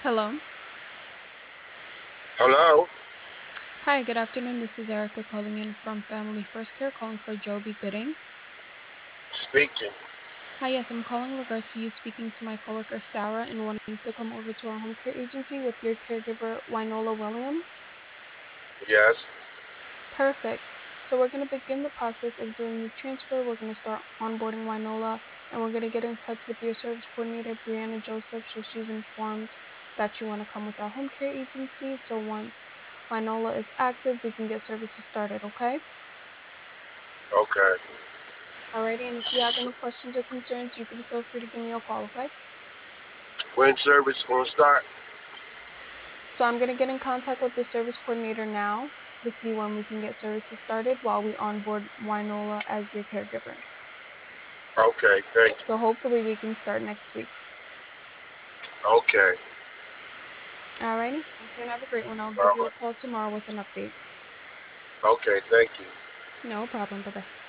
Hello. Hello? Hi, good afternoon. This is Erica calling in from Family First Care, calling for Joby Gooding. Speaking. Hi, yes, I'm calling in regards to you speaking to my coworker Sarah and wanting to come over to our home care agency with your caregiver Winola Williams. Yes. Perfect. So we're going to begin the process of doing the transfer. We're going to start onboarding Winola, and we're going to get in touch with your service coordinator, Brianna Joseph, so she's informed that you want to come with our home care agency. So once Winola is active, we can get services started, okay? Okay. Alrighty, and if you have any questions or concerns, you can feel free to give me a call, okay? When service gonna start? So I'm going to get in contact with the service coordinator now to see when we can get services started while we onboard Winola as your caregiver. Okay, thank So hopefully we can start next week. you. Okay. Alrighty, thank you and have a great one. I'll give All you a right. call tomorrow with an update. Okay, thank you. No problem. Bye-bye.